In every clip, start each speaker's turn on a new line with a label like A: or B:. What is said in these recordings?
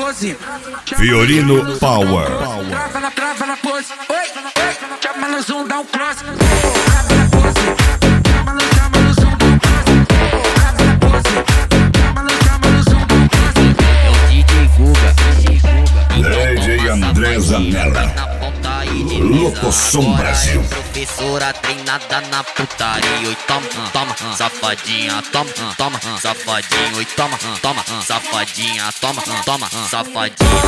A: pose.
B: Fiorino Power.
A: Trava na pose. Oi, chama no zoom, dá um cross. Trava na pose. Chama no zoom, dá um cross. Trava na pose. Chama no zoom, dá um cross.
C: É o DJ Guga.
B: DJ André Zanella. Locoção Brasil.
C: Professora treinada na putaria. Oi, toma, safadinha, toma, safadinho. Oi, toma, safadinha, toma, safadinha.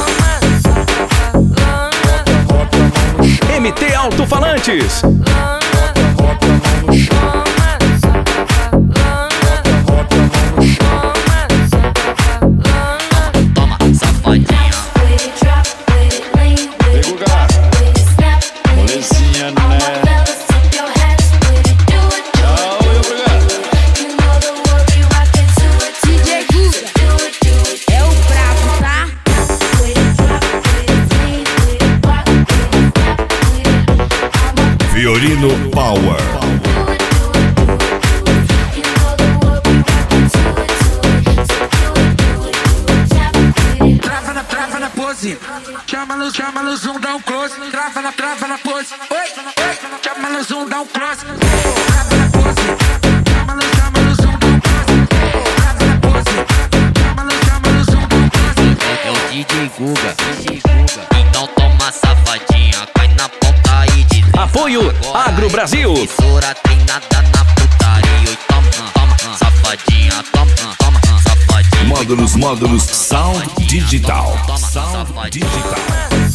D: MT Alto-Falantes.
C: Toma, safadinha.
E: Molecinha, né?
F: DJ Guga é o brabo, tá?
B: Fiorino Power.
A: Trava na pose. Chama no zoom, dá um close. Trava na pose. Oi, chama no zoom, dá um cross. Trava na pose. Chama no zoom, dá um cross. Trava na pose. Chama no zoom, dá um cross.
C: É o DJ Guga. Então toma safadinha, cai na ponta e desliza.
D: Apoio Agro Brasil.
C: Professora treinada na putaria. Oi, toma, safadinha, toma, safadinha.
B: Módulos Sound Digital.
C: Toma,
B: Sound
C: safadinha.
B: Digital.